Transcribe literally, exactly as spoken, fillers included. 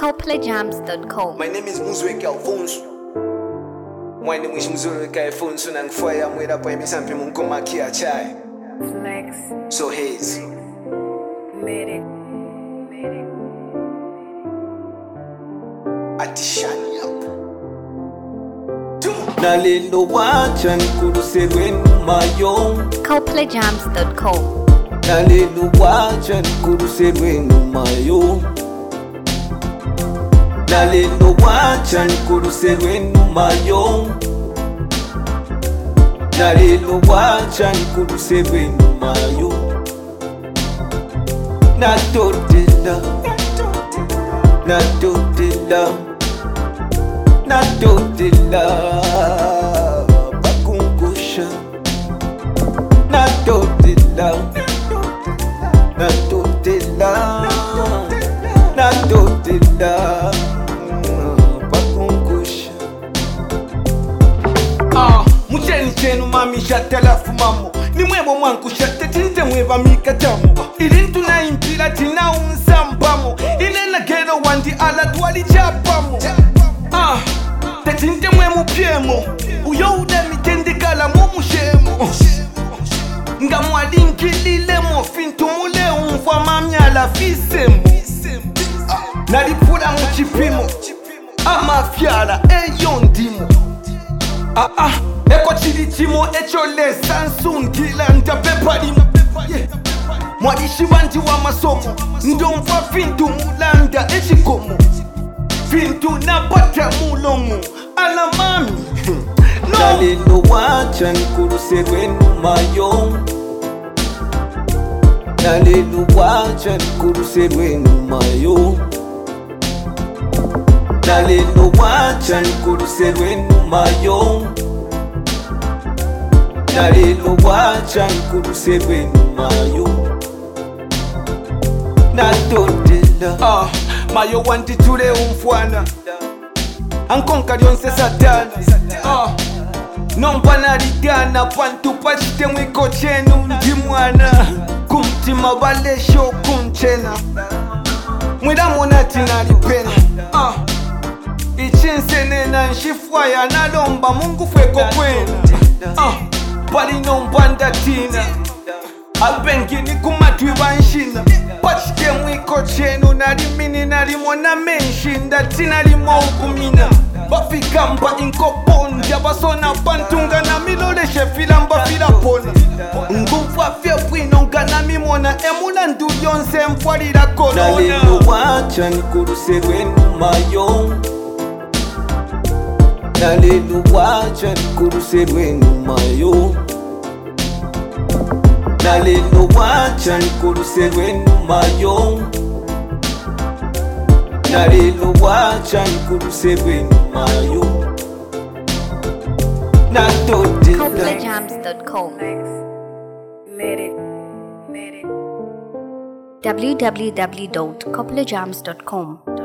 copla jams dot com. My name is Muzweke Alfonso. My name is Muzweke Alfonso and fire mwera pa emisampi munkoma kia chai. Flex. So haze. Made it. Made it. Atishani up. Nalelo wacha nikuruserwe numayo copla jams dot com. Nalelo wacha nikuruserwe numayo Nalelo wacha nikuruserwe numayo Nalelo wacha nikuruserwe numayo Natotela Natotela Natotela Bakungusha Natotela Natotela Natotela Bakungusha Ah, mcheni chenu mami shatela fumamo ni mwebo mwanku shatetinte mweba mikatamu ilintu na impira tina unsambamo ile na gero wandi ala duali chapamo Ah, tetinte mwe mupiemo uyo ude mitendikala mumushemo nga mwalinkililemo fintumule umfwa mamyala fisemo nalipula muchipimo amafyala eyo ndimo Ah ah, eko chilitimo echo le sansungila ntapepalimo yeah. Mwadishi wanji wa masomo ndomfa fintu mulanda echikomo fintu napata mulomo ala mami no. Nalelo wacha nikuruserwe numayo Nalelo wacha nikuruserwe numayo Nalelo wacha nikuruserwe numayo Nalelo wacha nikuruserwe numayo Natotela Ah, mayo wanti tule umfwana ankonka lyonse satana Ah, nompana ligana pantu pachite mwiko chenu ndi mwana kumtima balesho kunchena mwiramona tinalipena Ah, ichinsenena nshifwaya nalomba mungu fweko kwena Ah, palinombanda tina abengini kumatwi banshina pachite mwiko chenu nalimini nalimona menshinda tinalimo ukumina bafika mba inkopondya basona bantunga na miloleshe fila mba fila pona ngufa fye bwino nga namimona emula ndu yonse mfwalira kolona Nalelo wacha nikuruserwe numayo Nalelo wacha nikuruserwe numayo Nalelo wacha nikuruserwe numayo Nalelo wacha nikuruserwe numayo copla Natotela jams dot com. Flex. Made it. Made it. w w w dot copla jams dot com.